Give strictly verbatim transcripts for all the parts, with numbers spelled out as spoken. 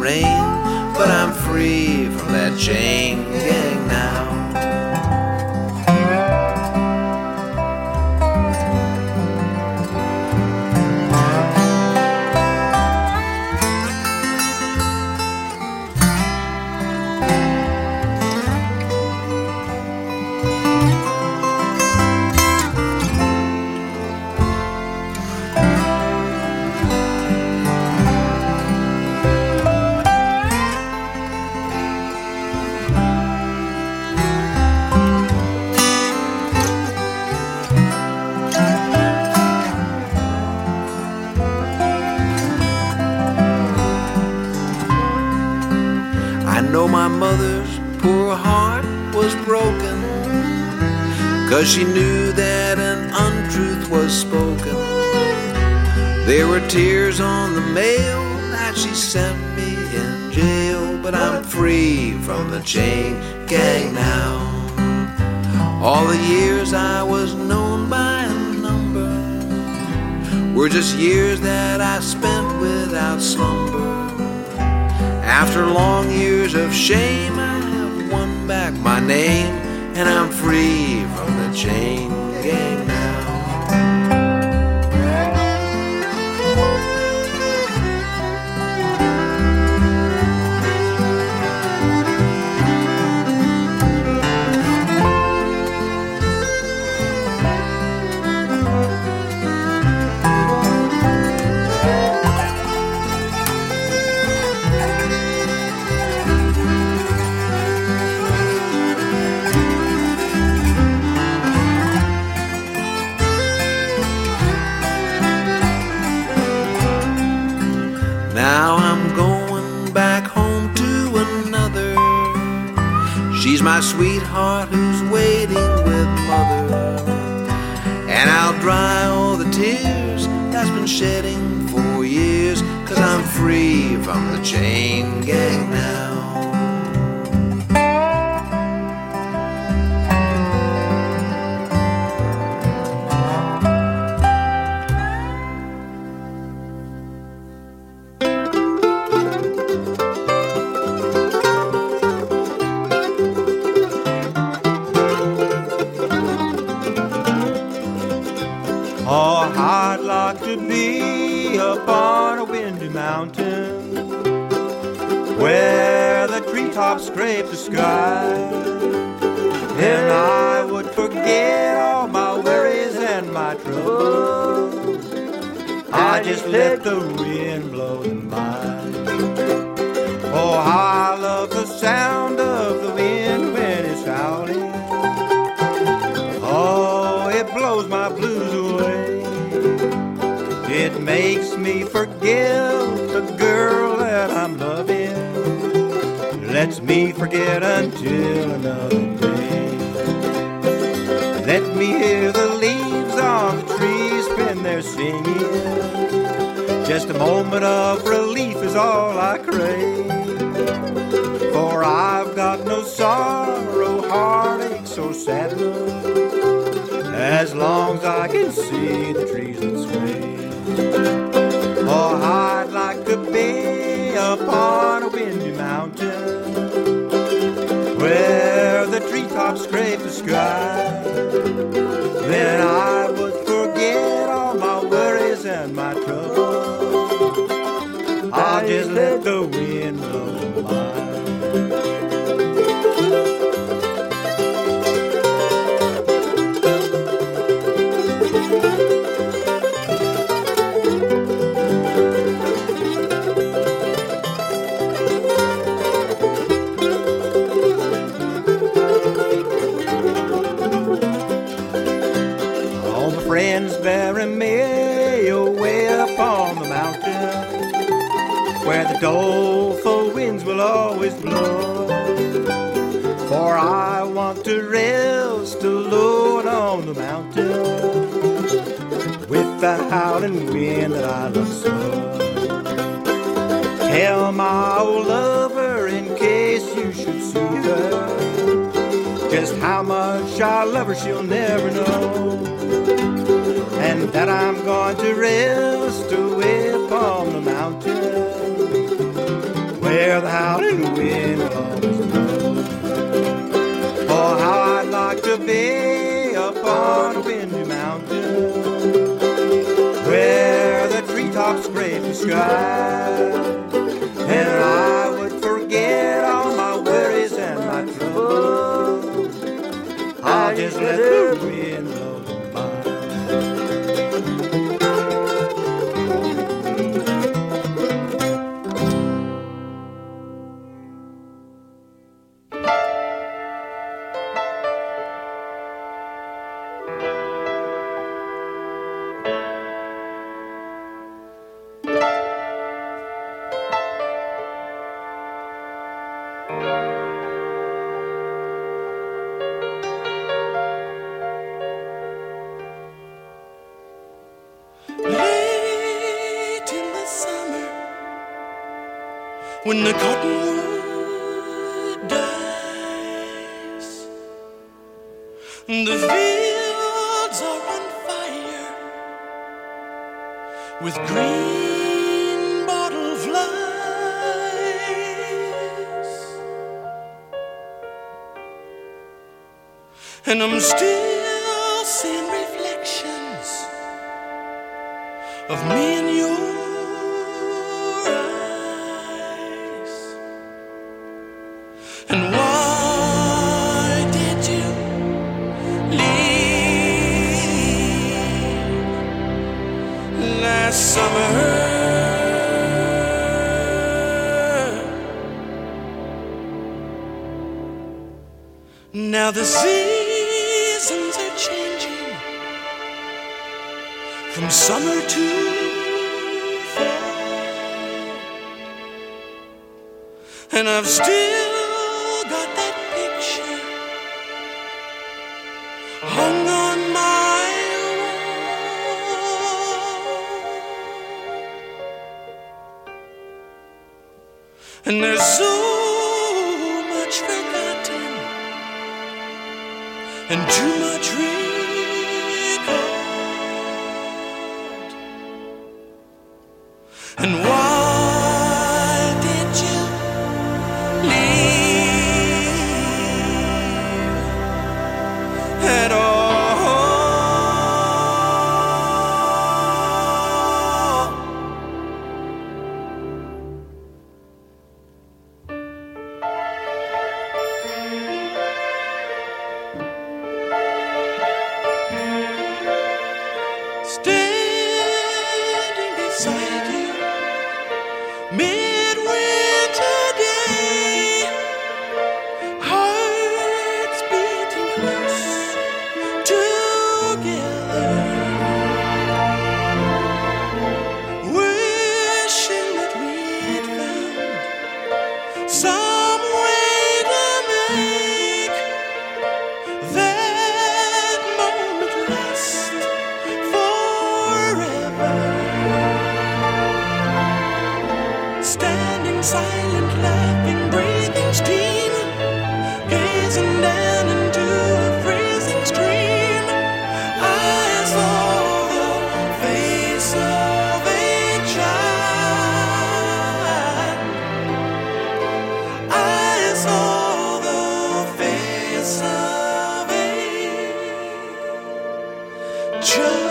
rain, but I'm free from that chain gang now. Cause she knew that an untruth was spoken. There were tears on the mail that she sent me in jail, but I'm free from the chain gang now. All the years I was known by a number were just years that I spent without slumber. After long years of shame, I have won back my name, and I'm free from the chain gang now. Now I'm going back home to another. She's my sweetheart who's waiting with mother. And I'll dry all the tears that's been shedding for years, cause I'm free from the chain gang now. Oh, I'd like to be up on a windy mountain where the treetops scrape the sky, and I would forget all my worries and my troubles. I just let the wind blow them by. Oh, I love the sound of the wind when it's howling. Oh, it blows my blues away. It makes me forgive the girl that I'm loving. Lets me forget until another day. Let me hear the leaves on the trees when they're singing. Just a moment of relief is all I crave. For I've got no sorrow, heartache, or sadness, as long as I can see the trees that sway. Oh, I'd like to be upon a windy mountain where the treetops scrape the sky. Then I would forget all my worries and my troubles. I'll just let the wind blow by. Friends bury me away upon the mountain where the doleful winds will always blow. For I want to rest alone on the mountain with the howling wind that I love so. Tell my old lover in case you should see her just how much I love her, she'll never know. And that I'm going to rest away upon the mountain where the howling wind always blows. Oh, how I'd like to be upon a windy mountain where the treetops scrape the sky, and I would forget all my worries and my troubles. I'll just let the wind blow them by. When the cottonwood dies, the fields are on fire with green bottle flies, and I'm still seeing reflections of me and you. And why did you leave last summer? Now the seasons are changing from summer to fall, and I've still got that picture hung on my wall, and there's so much forgotten and too much recalled. And why did you leave at all? Standing beside you, midwinter day, hearts beating close together, wishing that we'd found some way to make that moment last forever. Standing silent, laughing, breathing steam, gazing down into a freezing stream. I saw the face of a child. I saw the face of a child.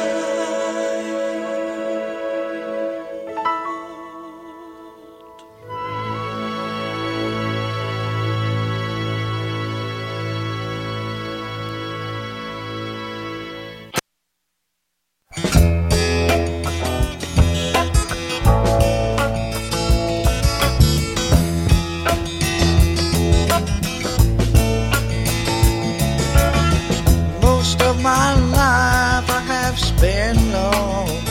Most of my life I have spent alone.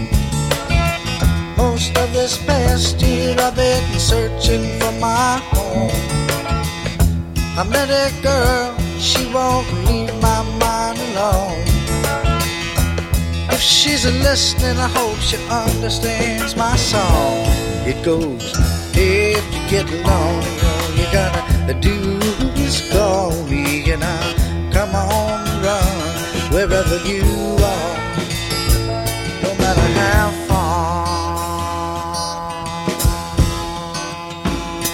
Most of this past year I've been searching for my home. I met a girl, she won't leave my mind alone. If she's listening, I hope she understands my song. It goes, if you get lonely, all you gotta do is call me, and I'll come on, run wherever you are, no matter how far.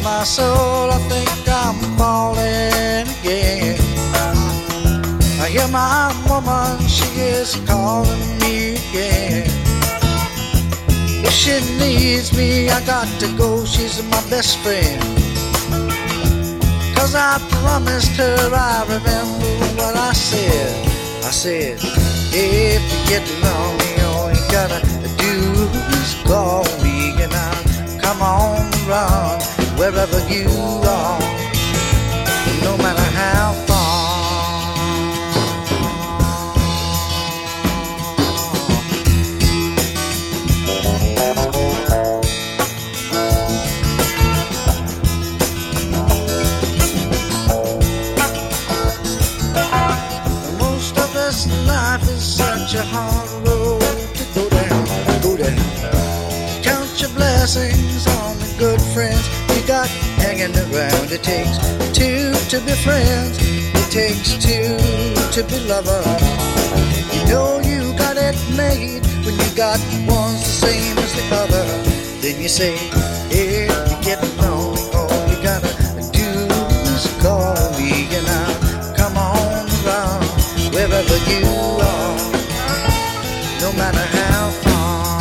my soul, I think I'm falling again. I hear my woman, she is calling me again. If she needs me, I got to go, she's my best friend. Cause I promised her, I remember what I said. I said, if you get lonely, all you gotta do is call me, and I'll come on and run wherever you are, no matter how far. Most of this life is such a hard road to go down, go down. Count your blessings on the good friends you got hanging around. It takes two to be friends, it takes two to be lovers. You know you got it made when you got one's the same as the other. Then you say, if you get lonely, all you gotta do is call me, and I'll come on around wherever you are, no matter how far.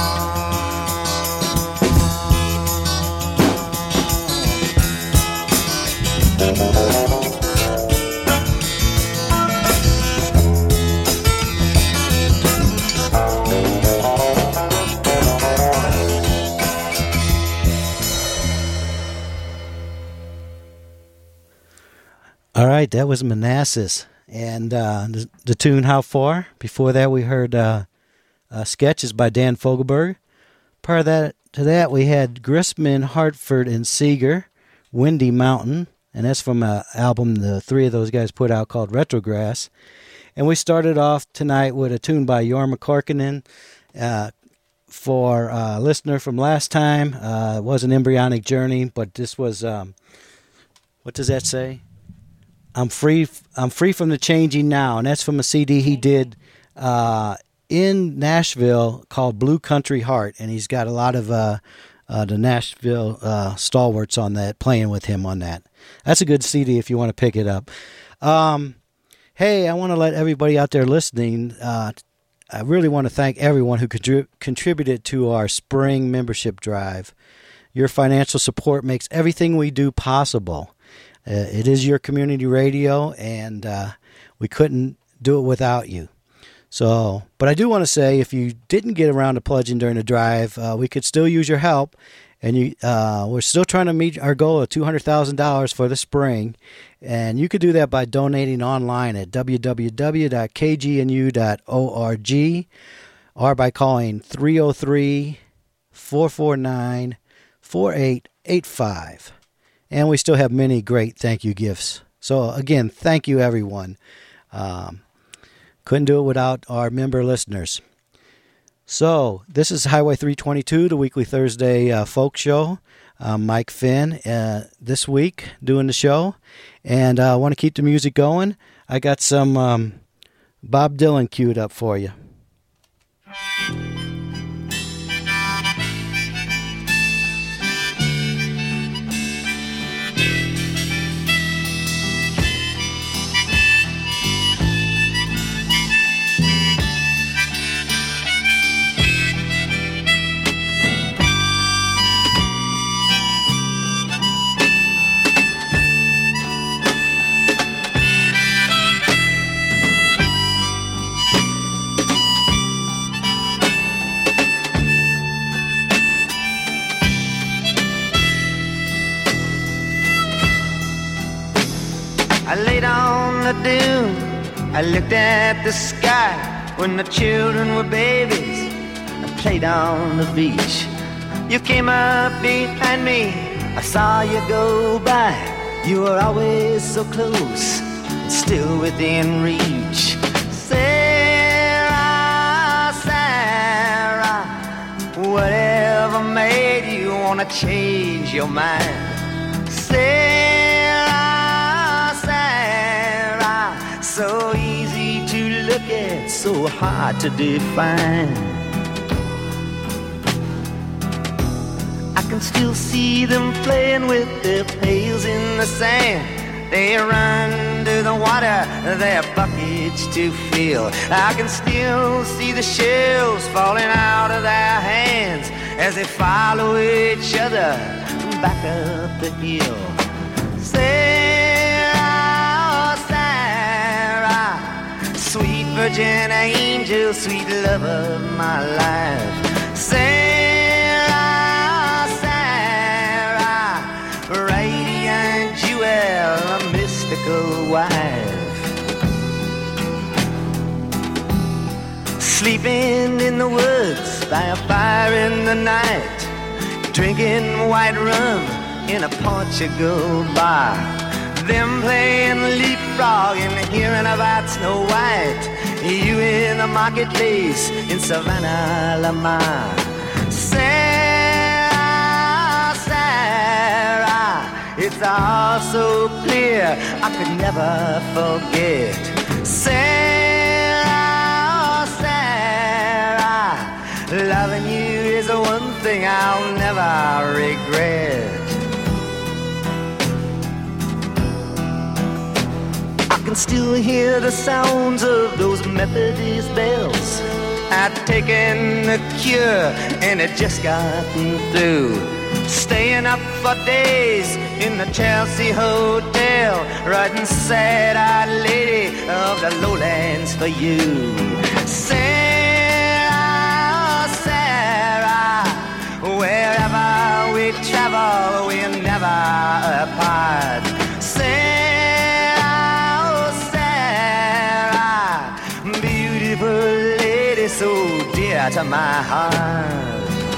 All right, that was Manassas, and uh, the, the tune How Far. Before that, we heard uh, uh, Sketches by Dan Fogelberg. Prior to that, to that, we had Grissman, Hartford, and Seeger, Windy Mountain, and that's from an album the three of those guys put out called Retrograss. And we started off tonight with a tune by Jorma Korkinen. Uh, for a uh, listener from last time, uh, it was an embryonic journey, but this was, um, what does that say? I'm free. I'm free from the changing now, and that's from a C D he did uh, in Nashville called Blue Country Heart, and he's got a lot of uh, uh, the Nashville uh, stalwarts on that playing with him on that. That's a good C D if you want to pick it up. Um, hey, I want to let everybody out there listening. Uh, I really want to thank everyone who contrib- contributed to our spring membership drive. Your financial support makes everything we do possible. Uh, it is your community radio, and uh, we couldn't do it without you. So, but I do want to say, if you didn't get around to pledging during the drive, uh, we could still use your help, and you, uh, we're still trying to meet our goal of two hundred thousand dollars for the spring, and you could do that by donating online at w w w dot k g n u dot org or by calling three oh three, four four nine, four eight eight five. And we still have many great thank you gifts. So, again, thank you, everyone. Um, couldn't do it without our member listeners. So, this is Highway three twenty-two, the weekly Thursday uh, folk show. I'm Mike Finn uh, this week doing the show. And I uh, want to keep the music going. I got some um, Bob Dylan queued up for you. I laid on the dune, I looked at the sky when the children were babies. I played on the beach. You came up behind me, I saw you go by. You were always so close, still within reach. Sarah, Sarah, whatever made you wanna change your mind? Sarah, Sarah, so easy to look at, so hard to define. I can can still see them playing with their pails in the sand. They run to the water, their buckets to fill. I can still see the shells falling out of their hands as they follow each other back up the hill. Sarah, Sarah, sweet virgin angel, sweet love of my life. Sarah, Sarah, radiant jewel, a mystical wife. Sleeping in the woods by a fire in the night, drinking white rum in a Portugal bar. Them playing leapfrog and hearing about Snow White. You in the marketplace in Savannah, Lamar. Sarah, Sarah, it's all so clear I could never forget. Sarah, Sarah, loving you is the one thing I'll never regret. I can still hear the sounds of those Methodist bells. I'd taken the cure and it just gotten through. Staying up for days in the Chelsea Hotel, writing sad-eyed lady of the lowlands for you. Sarah, Sarah, wherever we travel, we're never apart. Sarah, Sarah, beautiful lady, so dear to my heart.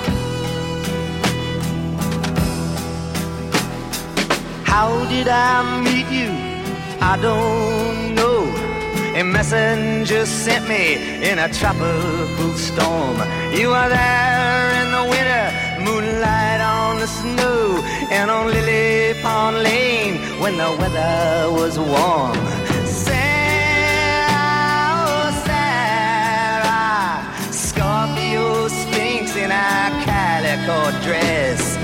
How did I meet you? I don't know. A messenger sent me in a tropical storm. You were there in the winter, moonlight on the snow, and on Lily Pond Lane when the weather was warm. Sarah, Sarah, Scorpio Sphinx in a calico dress.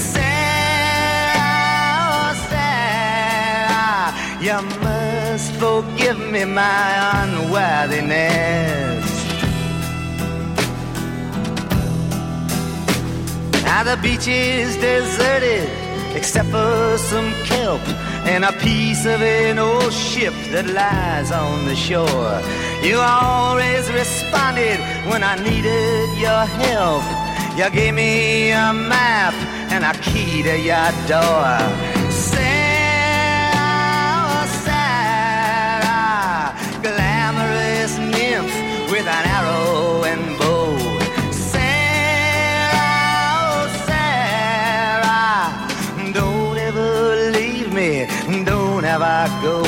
You must forgive me my unworthiness. Now the beach is deserted except for some kelp and a piece of an old ship that lies on the shore. You always responded when I needed your help. You gave me a map and a key to your door. Glamorous nymph with an arrow and bow. Sarah, Sarah, don't ever leave me, don't ever go.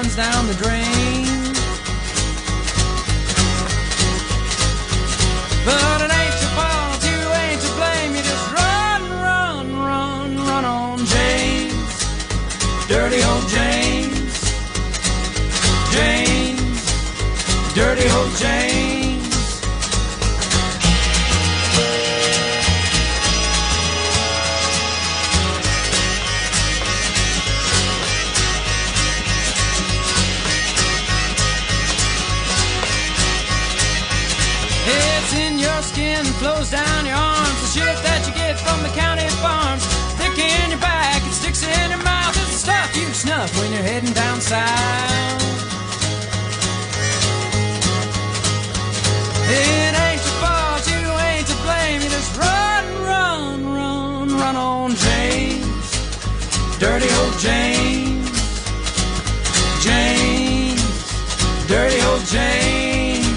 runs down the drain. But it ain't your fault, you ain't to blame. You just run, run, run, run on James. Dirty old James. James. Dirty old James. Skin flows down your arms. The shit that you get from the county farms. Thick in your back, it sticks in your mouth. It's the stuff you snuff when you're heading down south. It ain't your fault, you ain't to blame. You just run, run, run, run on James. Dirty old James. James. Dirty old James.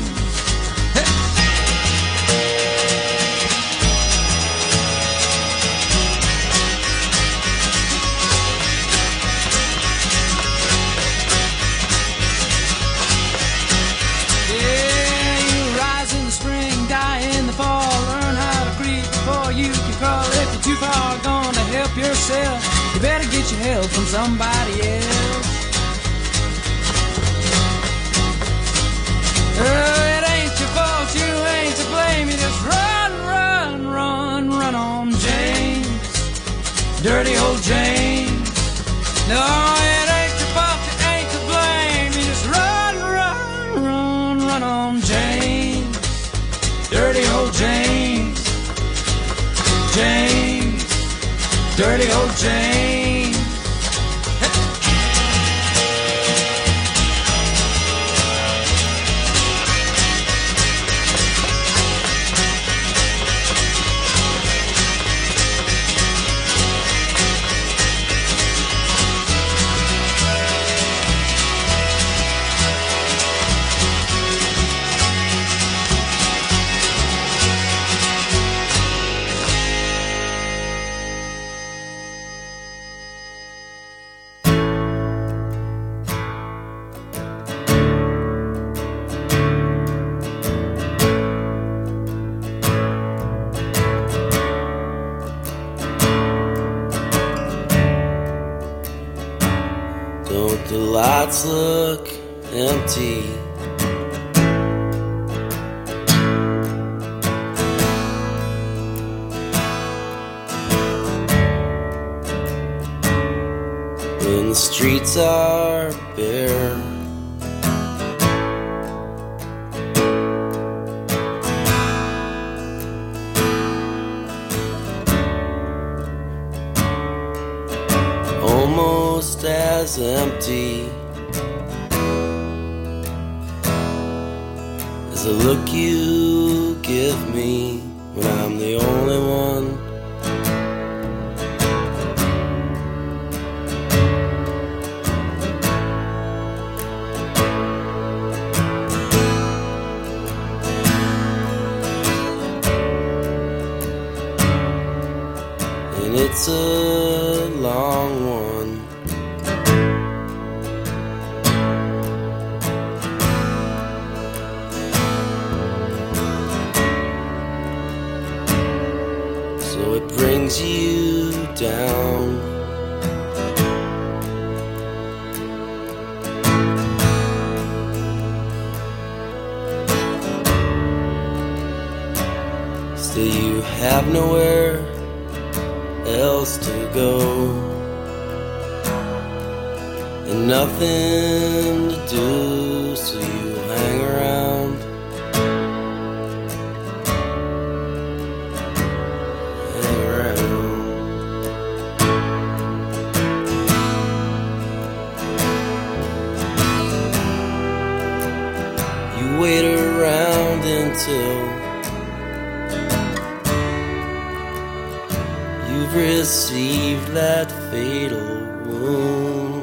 Too far gone to help yourself. You better get your help from somebody else. Oh, it ain't your fault, you ain't to blame. You just run, run, run, run on James. Dirty old James. No, it ain't your fault, you ain't to blame. You just run, run, run, run on James. Dirty old James. James, dirty old James. Lights look empty. When the streets are bare, almost as empty as the look you give me when I'm the only one. And it's a long one. So it brings you down. Still you have nowhere else to go, and nothing to do, so you hang around. Hang around. You wait around until you've received that fatal wound.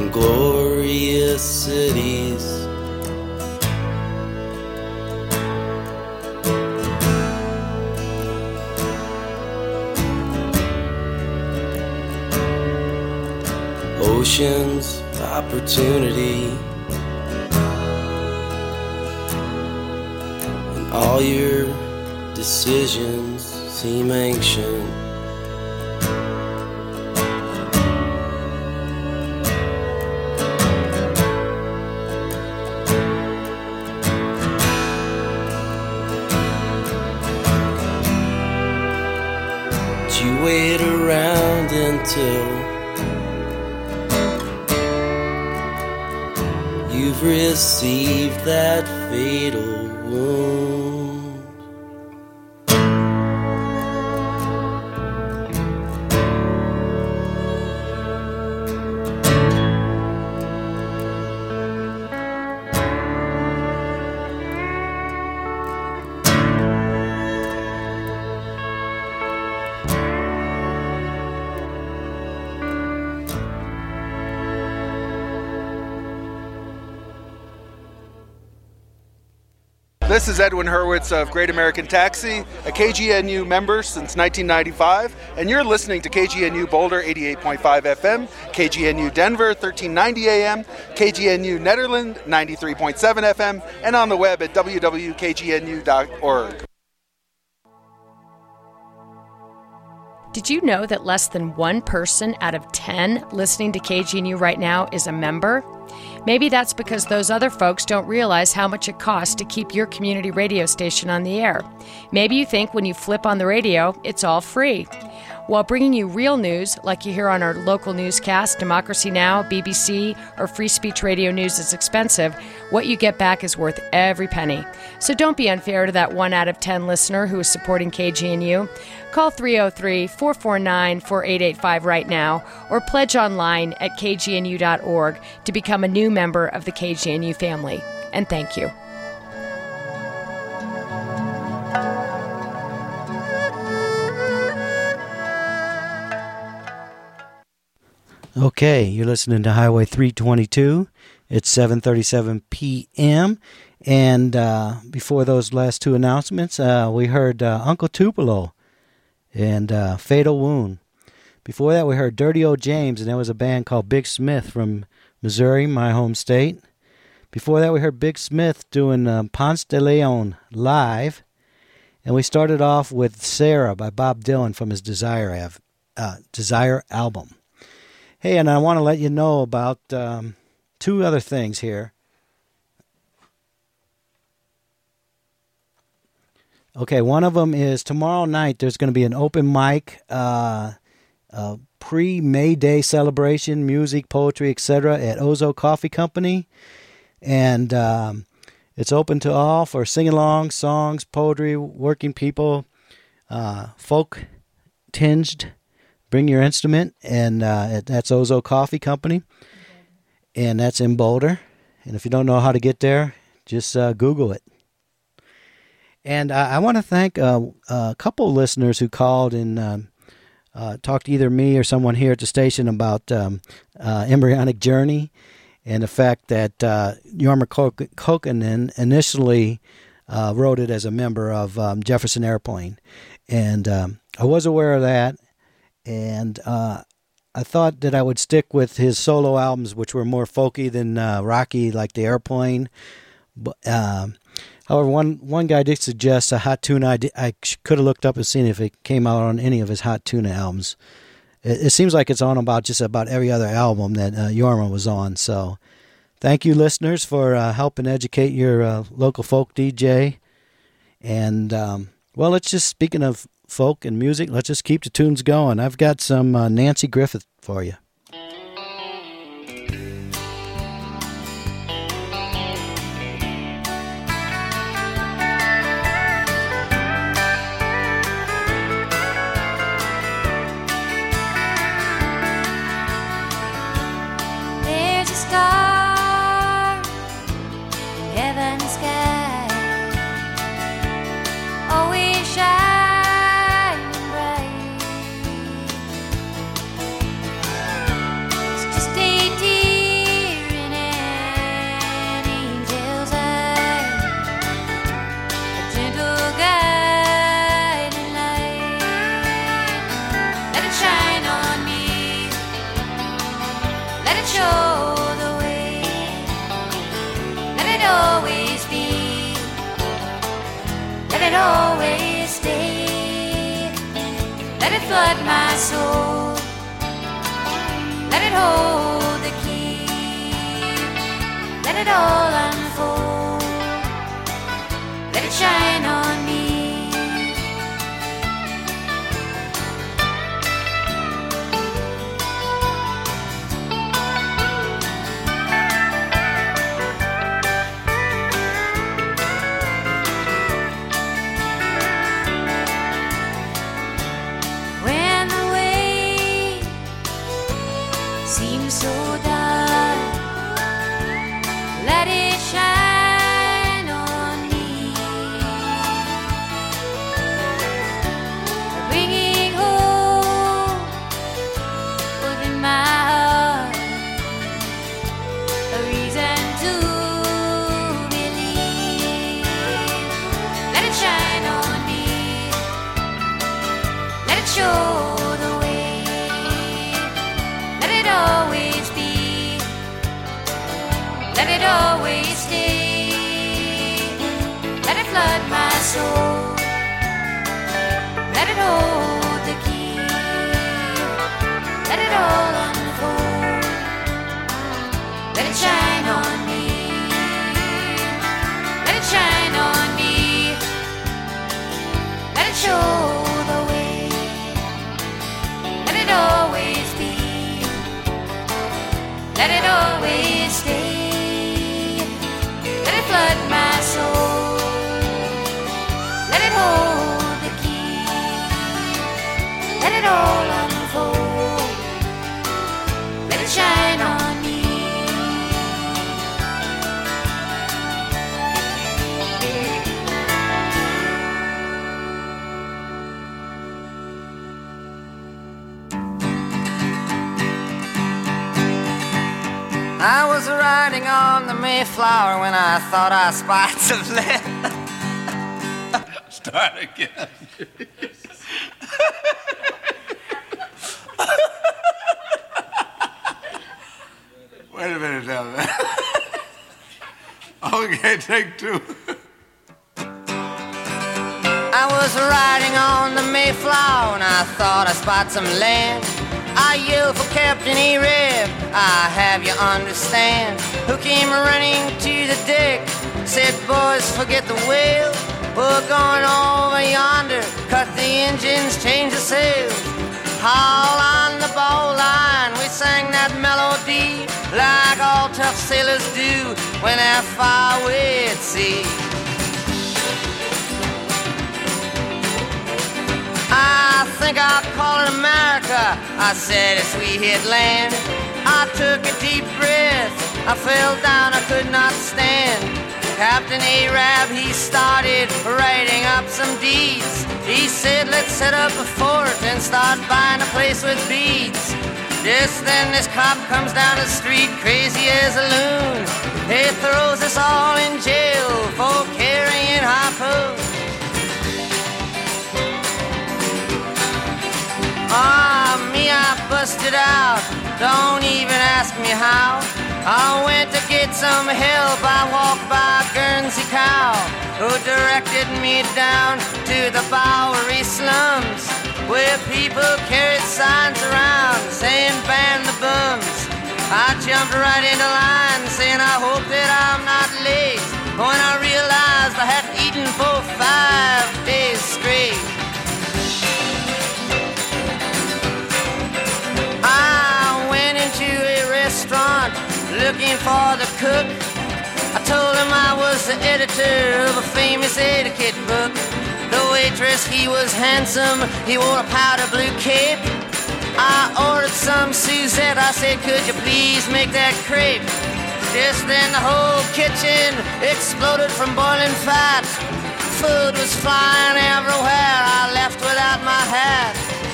in glorious cities. Oceans, opportunity, and all your decisions seem ancient. But you wait around until you've received that fatal wound. This is Edwin Hurwitz of Great American Taxi, a K G N U member since nineteen ninety-five, and you're listening to K G N U Boulder eighty-eight point five F M, K G N U Denver thirteen ninety A M, K G N U Nederland ninety-three point seven F M, and on the web at w w w dot k g n u dot org. Did you know that less than one person out of ten listening to K G N U right now is a member? Maybe that's because those other folks don't realize how much it costs to keep your community radio station on the air. Maybe you think when you flip on the radio, it's all free. While bringing you real news, like you hear on our local newscast, Democracy Now!, B B C, or Free Speech Radio News is expensive, what you get back is worth every penny. So don't be unfair to that one out of ten listener who is supporting K G N U. Call three oh three, four four nine, four eight eight five right now, or pledge online at k g n u dot org to become a new member of the K G N U family. And thank you. Okay, you're listening to Highway three twenty-two. It's seven thirty-seven p.m. And uh, before those last two announcements, uh, we heard uh, Uncle Tupelo and uh, Fatal Wound. Before that, we heard Dirty Old James, and there was a band called Big Smith from Missouri, my home state. Before that, we heard Big Smith doing um, Ponce de Leon live. And we started off with Sarah by Bob Dylan from his Desire, av- uh, Desire album. Hey, and I want to let you know about um, two other things here. Okay, one of them is tomorrow night there's going to be an open mic, uh, uh, pre-May Day celebration, music, poetry, et cetera at Ozo Coffee Company. And um, it's open to all for sing-along, songs, poetry, working people, uh, folk-tinged. Bring your instrument, and uh, that's Ozo Coffee Company, and that's in Boulder. And if you don't know how to get there, just uh, Google it. And uh, I want to thank uh, a couple listeners who called and um, uh, talked to either me or someone here at the station about um, uh, Embryonic Journey and the fact that uh, Jorma Kaukonen initially uh, wrote it as a member of um, Jefferson Airplane. And um, I was aware of that. And uh, I thought that I would stick with his solo albums, which were more folky than uh, rocky, like The Airplane. But, uh, however, one, one guy did suggest a Hot Tuna. I, did, I could have looked up and seen if it came out on any of his Hot Tuna albums. It, it seems like it's on about just about every other album that uh, Jorma was on. So thank you, listeners, for uh, helping educate your uh, local folk D J. And, um, well, it's just, speaking of folk and music, let's just keep the tunes going. I've got some uh, Nancy Griffith for you. There's a star in heaven's sky, always shining bright. let it shine on me. Let it show the way. Let it always be. Let it always stay. Let it flood my soul. Let it hold the key. Let it all unfold. Let it shine on me. When the way seems so dark, let it shine on me, bringing hope within my heart, a reason to believe. Let it shine on me, let it show the way, let it always be, let it always stay, let it flood my soul, let it hold the key, let it all unfold, let it shine on me, let it shine on me, let it show the way, let it always be, let it always stay, let it flood my soul, let it hold the key, let it all unfold, let it shine on me. I was riding on the Mayflower when I thought I spied some land. Start again. Wait a minute now, man. Okay, take two. I was riding on the Mayflower and I thought I spied some land. I yelled for Captain A-Rab, I have you understand, who came running to the deck, said, boys, forget the whale, we're going over yonder, cut the engines, change the sails. Haul on the bow line, we sang that melody like all tough sailors do when they're far away at sea. I think I'll call it America, I said as we hit land. I took a deep breath, I fell down, I could not stand. Captain A-Rab, he started writing up some deeds. He said, let's set up a fort and start buying a place with beads. Just then this cop comes down the street, crazy as a loon. He throws us all in jail for carrying harpoons. Ah, me, I busted out, don't even ask me how. I went to get some help, I walked by Guernsey Cow, who directed me down to the Bowery slums, where people carried signs around saying ban the bums. I jumped right into line saying I hope that I'm not late, when I realized I hadn't eaten for five days straight. I went into a restaurant looking for the cook. I told him I was the editor of a famous etiquette book. The waitress, he was handsome, he wore a powder blue cape. I ordered some Suzette, I said, could you please make that crepe? Just then the whole kitchen exploded from boiling fat. Food was flying everywhere, I left without my hat.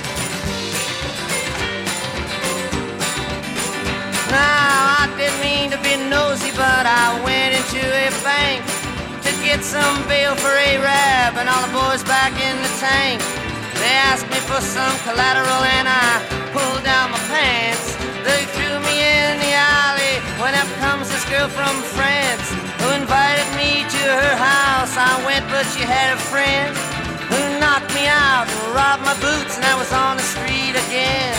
Now, I didn't mean to be nosy, but I went into a bank to get some bail for A-Rab and all the boys back in the tank. They asked me for some collateral and I pulled down my pants. They threw me in the alley when up comes this girl from France who invited me to her house. I went, but she had a friend who knocked me out and robbed my boots, and I was on the street again.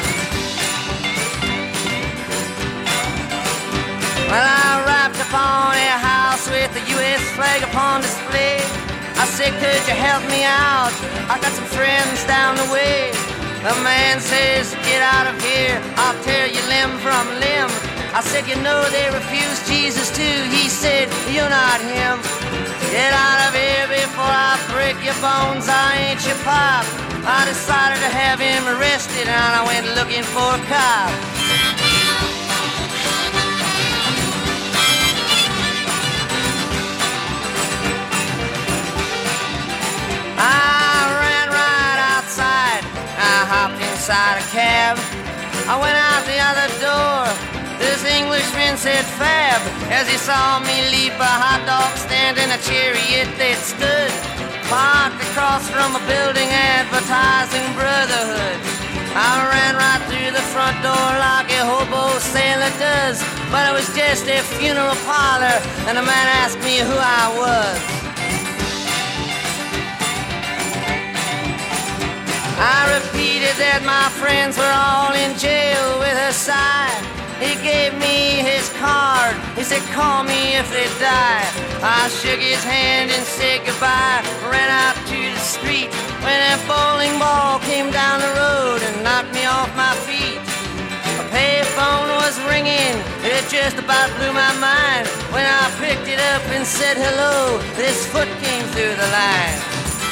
Well, I arrived upon a house with the U S flag upon display. I said, could you help me out? I got some friends down the way. The man says, get out of here, I'll tear you limb from limb. I said, you know they refused Jesus too. He said, you're not him. Get out of here before I break your bones, I ain't your pop. I decided to have him arrested and I went looking for a cop. I ran right outside, I hopped inside a cab. I went out the other door, this Englishman said fab, as he saw me leap a hot dog stand in a chariot that stood parked across from a building advertising brotherhood. I ran right through the front door like a hobo sailor does, but it was just a funeral parlor and the man asked me who I was. I repeated that my friends were all in jail with a sigh. He gave me his card. He said, call me if they die. I shook his hand and said goodbye. Ran out to the street when a bowling ball came down the road and knocked me off my feet. A payphone was ringing. It just about blew my mind. When I picked it up and said hello, this foot came through the line.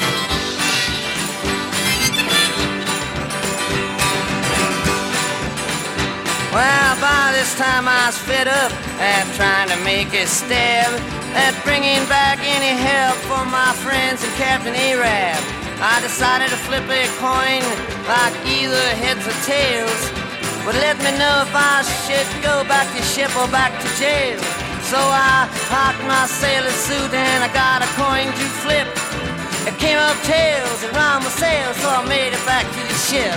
Well, by this time I was fed up at trying to make a stab at bringing back any help for my friends and Captain Arab. I decided to flip a coin like either heads or tails, but let me know if I should go back to ship or back to jail. So I hocked my sailor suit and I got a coin to flip. It came up tails and round my sail, so I made it back to the ship.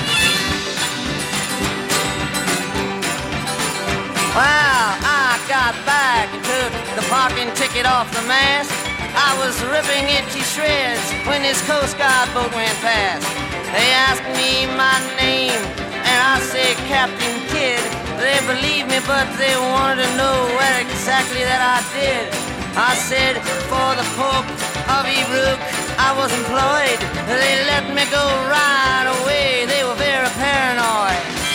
Well, I got back and took the parking ticket off the mast. I was ripping it to shreds when this Coast Guard boat went past. They asked me my name and I said Captain Kidd. They believed me but they wanted to know what exactly that I did. I said for the Pope of Ebrook I was employed. They let me go right away. They were very paranoid.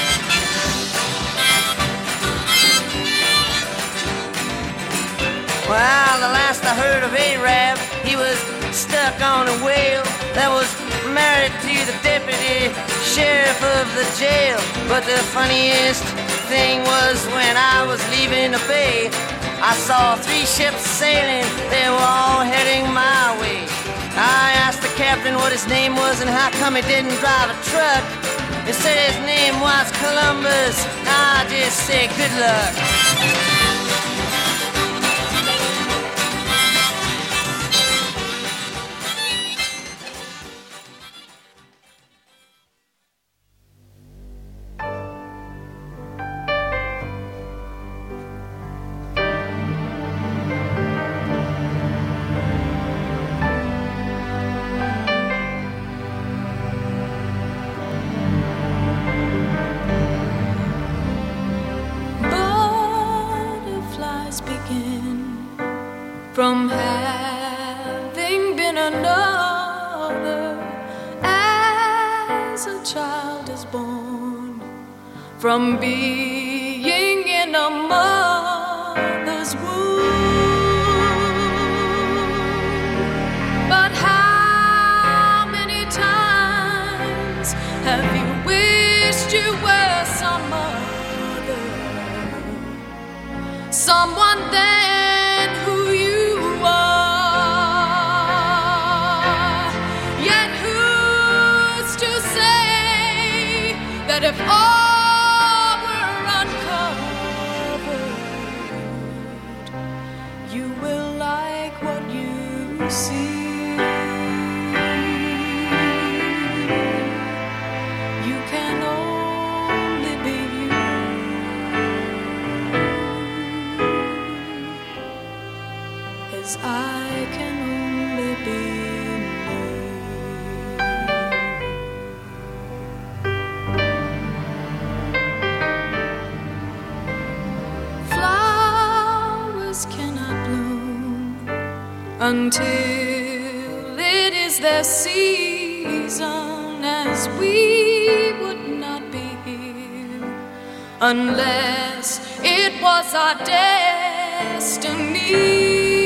Well, the last I heard of Arab, he was stuck on a whale that was married to the deputy sheriff of the jail. But the funniest thing was when I was leaving the bay, I saw three ships sailing, they were all heading my way. I asked the captain what his name was and how come he didn't drive a truck. He said his name was Columbus. I just said good luck. From having been another, as a child is born, from being in a mother's womb. But how many times have you wished you were some other, someone then who you that if all were uncovered, you will like what you see. you can only be you. As I can only be me. Flowers cannot bloom until it is their season, as we would not be here unless it was our destiny.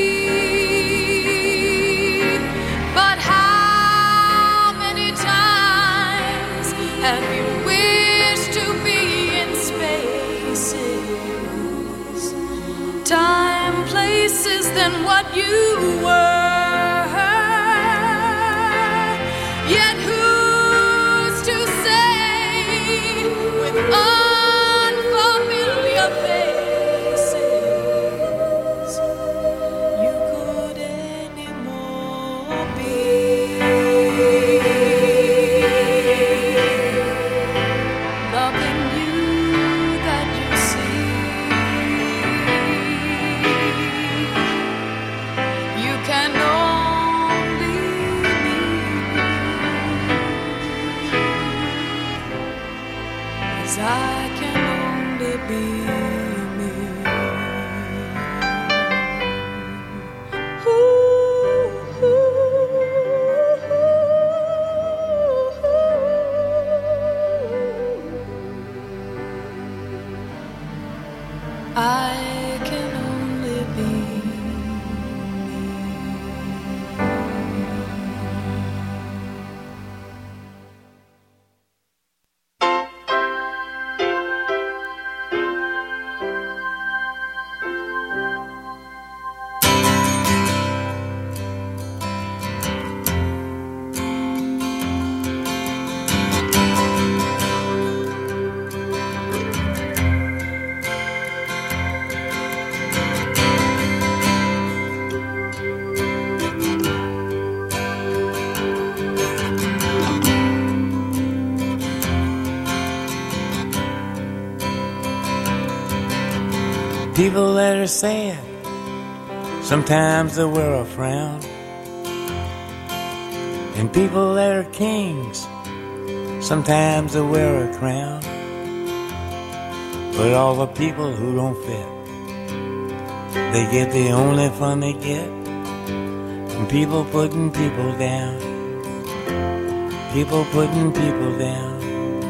But how many times have you wished to be in spaces, time, places than what you were? Yet who's to say with unfamiliar faces you could anymore be? Loving you that you see, you can only be as I can only be me. Ooh, ooh, I can only be People that are sad, sometimes they wear a frown. And people that are kings, sometimes they wear a crown. But all the people who don't fit, they get the only fun they get from people putting people down. People putting people down.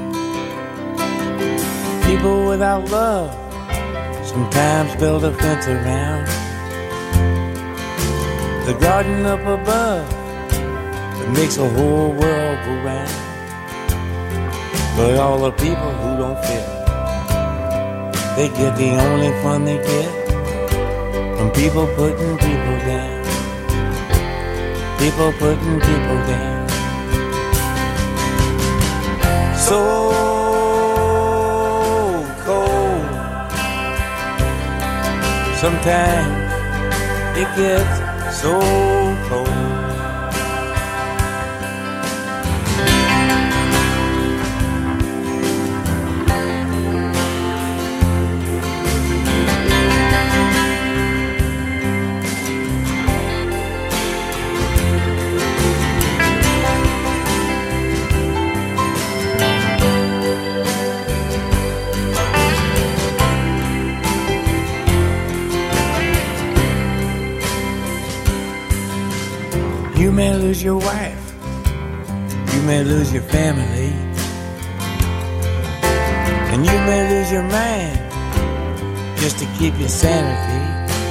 People without love sometimes build a fence around the garden up above that makes the whole world go round. But all the people who don't fit, they get the only fun they get from people putting people down. People putting people down. So sometimes it gets so cold. You may lose your wife, you may lose your family, and you may lose your mind just to keep your sanity.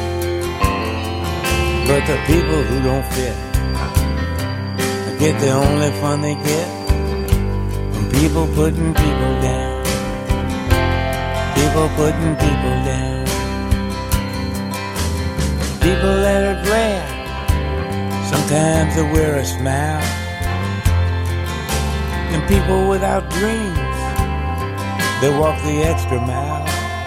But the people who don't fit get the only fun they get from people putting people down. People putting people down. People that are glad, sometimes they wear a smile. And people without dreams, they walk the extra mile.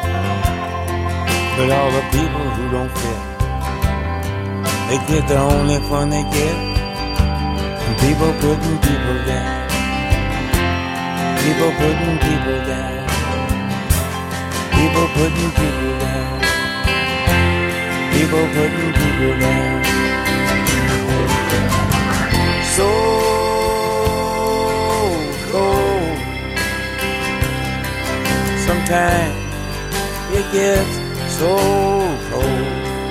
But all the people who don't fit, they get the only fun they get from people putting people down. People putting people down. People putting people down. People putting people down. So cold. Sometimes it gets so cold.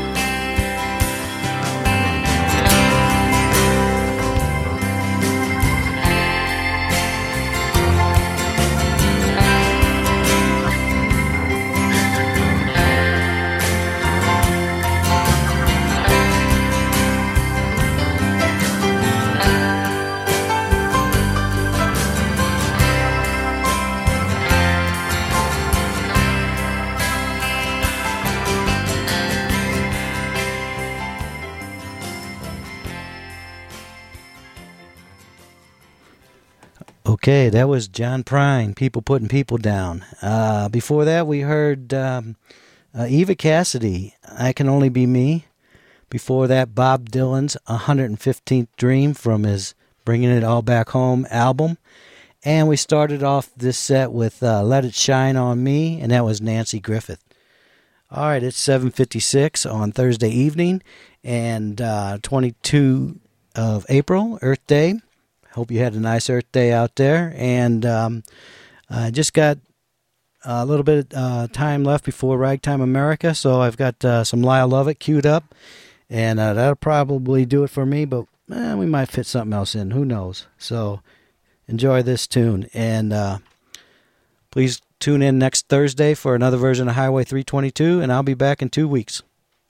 Okay, that was John Prine, People Putting People Down. Uh, before that, we heard um, uh, Eva Cassidy, I Can Only Be Me. Before that, Bob Dylan's one hundred fifteenth Dream from his Bringing It All Back Home album. And we started off this set with uh, Let It Shine on Me, and that was Nancy Griffith. All right, it's seven fifty-six on Thursday evening, and uh, twenty-second of April, Earth Day. Hope you had a nice Earth Day out there. And um, I just got a little bit of uh, time left before Ragtime America, so I've got uh, some Lyle Lovett queued up. And uh, that'll probably do it for me, but eh, we might fit something else in. Who knows? So enjoy this tune. And uh, please tune in next Thursday for another version of Highway three twenty-two, and I'll be back in two weeks.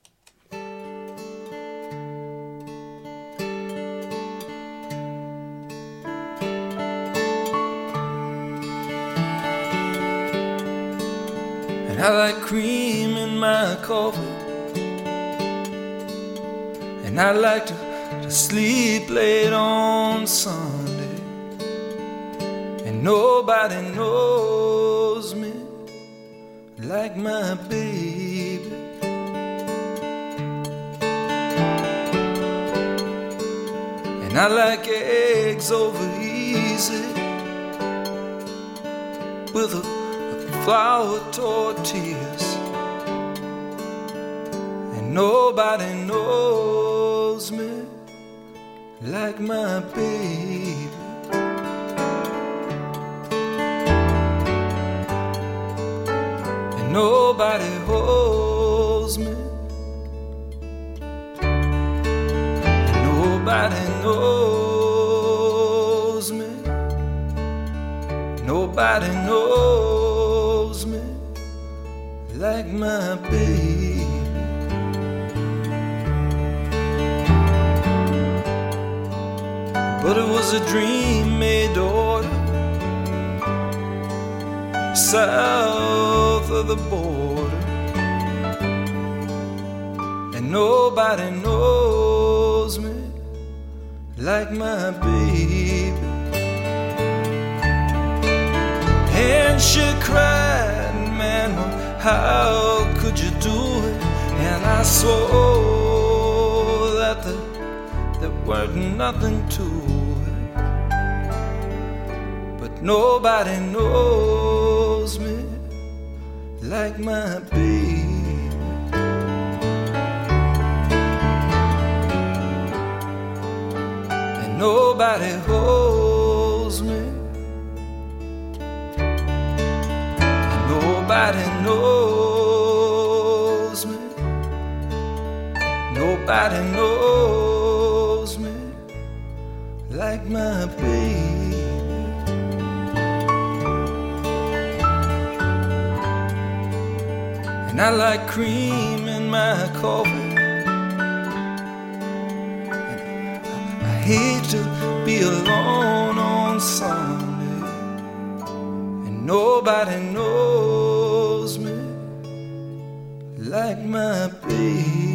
I like cream in my coffee, and I like to, to sleep late on Sunday, and nobody knows me like my baby. And I like eggs over easy with a flour tortillas, and nobody knows me like my baby. And nobody holds me, and nobody knows me, nobody knows me like my baby. But it was a dream made to order, south of the border, and nobody knows me like my baby. And she cried, man, how could you do it? And I swore that the, there weren't nothing to it, but nobody knows me like my baby. And nobody holds me, nobody knows me, nobody knows me like my baby. And I like cream in my coffee, and I hate to be alone on Sunday, and nobody knows me like my baby.